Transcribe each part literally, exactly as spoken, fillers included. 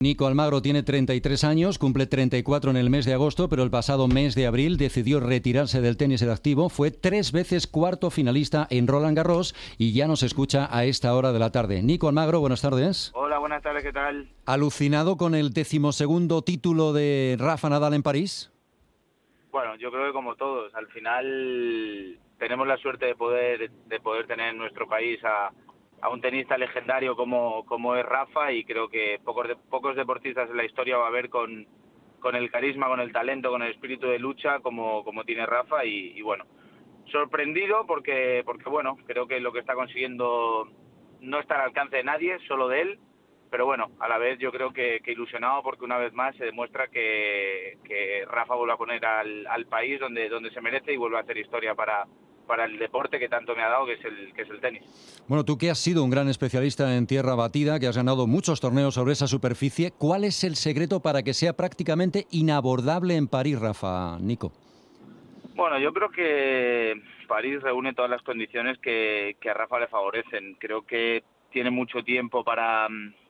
Nico Almagro tiene treinta y tres años, cumple treinta y cuatro en el mes de agosto, pero el pasado mes de abril decidió retirarse del tenis en activo. Fue tres veces cuarto finalista en Roland Garros y ya nos escucha a esta hora de la tarde. Nico Almagro, buenas tardes. Hola, buenas tardes, ¿qué tal? ¿Alucinado con el decimosegundo título de Rafa Nadal en París? Bueno, yo creo que como todos, al final tenemos la suerte de poder de poder tener en nuestro país a, a un tenista legendario como, como es Rafa, y creo que pocos de, pocos deportistas en la historia va a haber con, con el carisma, con el talento, con el espíritu de lucha como, como tiene Rafa, y, y bueno, sorprendido porque, porque bueno, creo que lo que está consiguiendo no está al alcance de nadie, solo de él. Pero bueno, a la vez yo creo que, que ilusionado porque una vez más se demuestra que, que Rafa vuelve a poner al, al país donde, donde se merece y vuelve a hacer historia para, para el deporte que tanto me ha dado, que es el, que es el tenis. Bueno, tú que has sido un gran especialista en tierra batida, que has ganado muchos torneos sobre esa superficie, ¿cuál es el secreto para que sea prácticamente inabordable en París, Rafa, Nico? Bueno, yo creo que París reúne todas las condiciones que, que a Rafa le favorecen. Creo que tiene mucho tiempo para...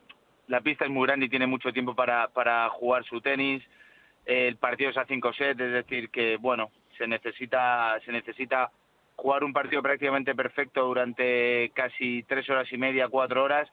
La pista es muy grande y tiene mucho tiempo para, para jugar su tenis. El partido es a cinco sets, es decir que bueno, se necesita se necesita jugar un partido prácticamente perfecto durante casi tres horas y media, cuatro horas,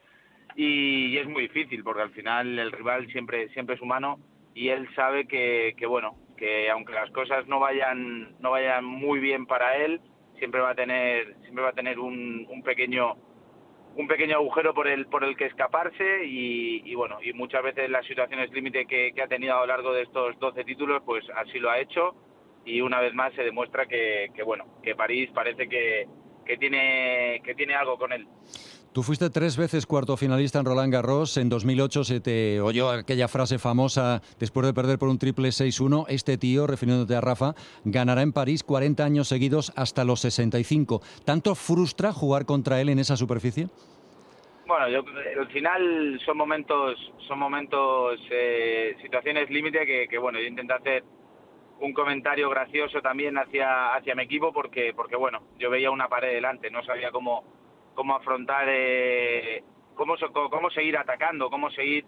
y, y es muy difícil porque al final el rival siempre siempre es humano, y él sabe que, que bueno, que aunque las cosas no vayan no vayan muy bien para él, siempre va a tener siempre va a tener un, un pequeño un pequeño agujero por el por el que escaparse, y, y bueno, y muchas veces las situaciones límite que, que ha tenido a lo largo de estos doce títulos, pues así lo ha hecho, y una vez más se demuestra que, que bueno, que París parece que, que tiene que tiene algo con él. Tú fuiste tres veces cuarto finalista en Roland Garros. En dos mil ocho se te oyó aquella frase famosa después de perder por un triple seis uno. Este tío, refiriéndote a Rafa, ganará en París cuarenta años seguidos hasta los sesenta y cinco. ¿Tanto frustra jugar contra él en esa superficie? Bueno, yo, al final son momentos, son momentos, eh, situaciones límite que, que bueno, yo intento hacer un comentario gracioso también hacia hacia mi equipo porque porque bueno, yo veía una pared delante, no sabía cómo cómo afrontar, eh, cómo cómo seguir atacando, cómo seguir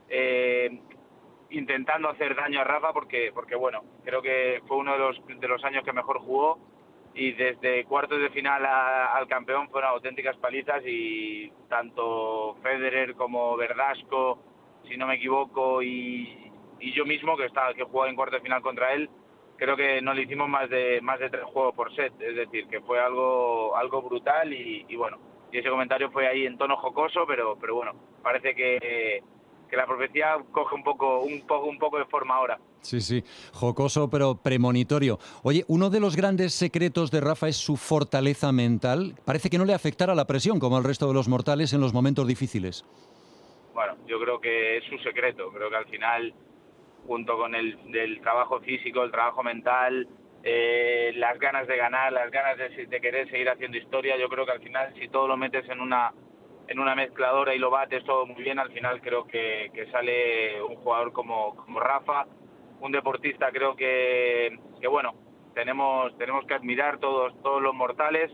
eh, intentando hacer daño a Rafa, porque porque bueno, creo que fue uno de los de los años que mejor jugó, y desde cuartos de final a, al campeón fueron auténticas palizas, y tanto Federer como Verdasco, si no me equivoco, y, y yo mismo que estaba que jugaba en cuartos de final contra él, creo que no le hicimos más de más de tres juegos por set, es decir, que fue algo algo brutal, y, y bueno, y ese comentario fue ahí en tono jocoso, pero pero bueno, parece que, que la profecía coge un poco un poco un poco de forma ahora. Sí, sí, jocoso pero premonitorio. Oye, uno de los grandes secretos de Rafa es su fortaleza mental. Parece que no le afectará la presión como al resto de los mortales en los momentos difíciles. Bueno, yo creo que es su secreto. Creo que al final, junto con el del trabajo físico, el trabajo mental, eh, las ganas de ganar, las ganas de, de querer seguir haciendo historia, yo creo que al final, si todo lo metes en una en una mezcladora y lo bates todo muy bien, al final creo que, que sale un jugador como, como Rafa, un deportista. Creo que, que bueno, tenemos tenemos que admirar todos todos los mortales,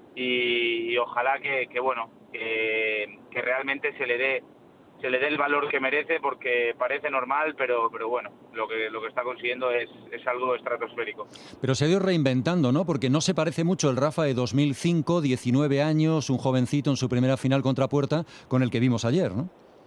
y, y ojalá que, que bueno, que, que realmente se le dé se le dé el valor que merece, porque parece normal, pero pero bueno, lo que lo que está consiguiendo es, es algo estratosférico. Pero se ha ido reinventando, ¿no? Porque no se parece mucho el Rafa de dos mil cinco, diecinueve años, un jovencito en su primera final contra Puerta, con el que vimos ayer, ¿no?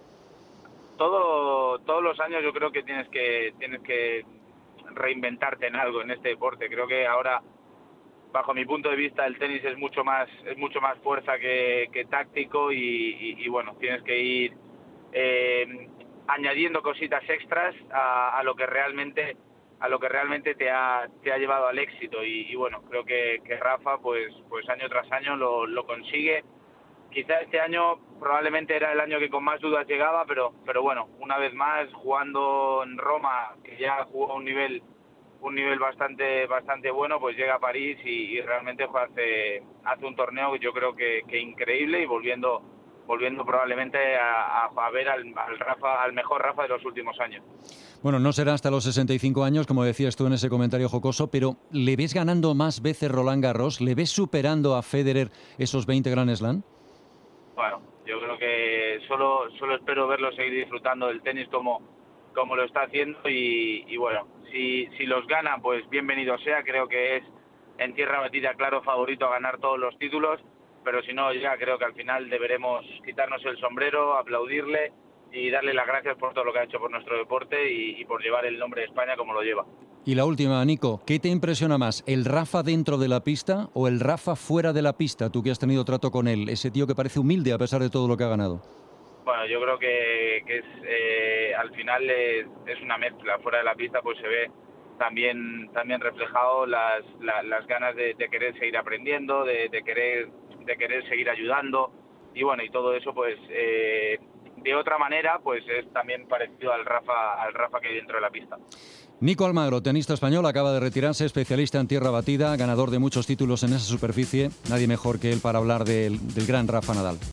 Todo, todos los años yo creo que tienes que tienes que reinventarte en algo en este deporte. Creo que ahora, bajo mi punto de vista, el tenis es mucho más es mucho más fuerza que, que táctico, y, y, y bueno, tienes que ir eh, añadiendo cositas extras a, a lo que realmente a lo que realmente te ha te ha llevado al éxito, y, y bueno, creo que, que Rafa pues pues año tras año lo, lo consigue. Quizá este año probablemente era el año que con más dudas llegaba, pero pero bueno, una vez más, jugando en Roma, que ya jugó a un nivel un nivel bastante bastante bueno, pues llega a París y, y realmente hace hace un torneo que yo creo que, que increíble, y volviendo volviendo probablemente a, a, a ver al, al Rafa al mejor Rafa de los últimos años. Bueno, no será hasta los sesenta y cinco años, como decías tú en ese comentario jocoso, pero ¿le ves ganando más veces Roland Garros? ¿Le ves superando a Federer esos veinte Grand Slam? Bueno, Yo creo que solo, solo espero verlo seguir disfrutando del tenis como, como lo está haciendo y, y bueno, si, si los gana, pues bienvenido sea. Creo que es en tierra batida claro favorito a ganar todos los títulos, pero si no, ya creo que al final deberemos quitarnos el sombrero, aplaudirle y darle las gracias por todo lo que ha hecho por nuestro deporte y, y por llevar el nombre de España como lo lleva. Y la última, Nico, ¿qué te impresiona más, el Rafa dentro de la pista o el Rafa fuera de la pista? Tú que has tenido trato con él, ese tío que parece humilde a pesar de todo lo que ha ganado. Bueno, yo creo que, que es, eh, al final es, es una mezcla. Fuera de la pista pues se ve también también reflejado las, la, las ganas de, de querer seguir aprendiendo, de, de querer de querer seguir ayudando y bueno, y todo eso pues eh, de otra manera pues es también parecido al Rafa al Rafa que hay dentro de la pista. Nico Almagro, tenista español, acaba de retirarse, especialista en tierra batida, ganador de muchos títulos en esa superficie. Nadie mejor que él para hablar del, del gran Rafa Nadal.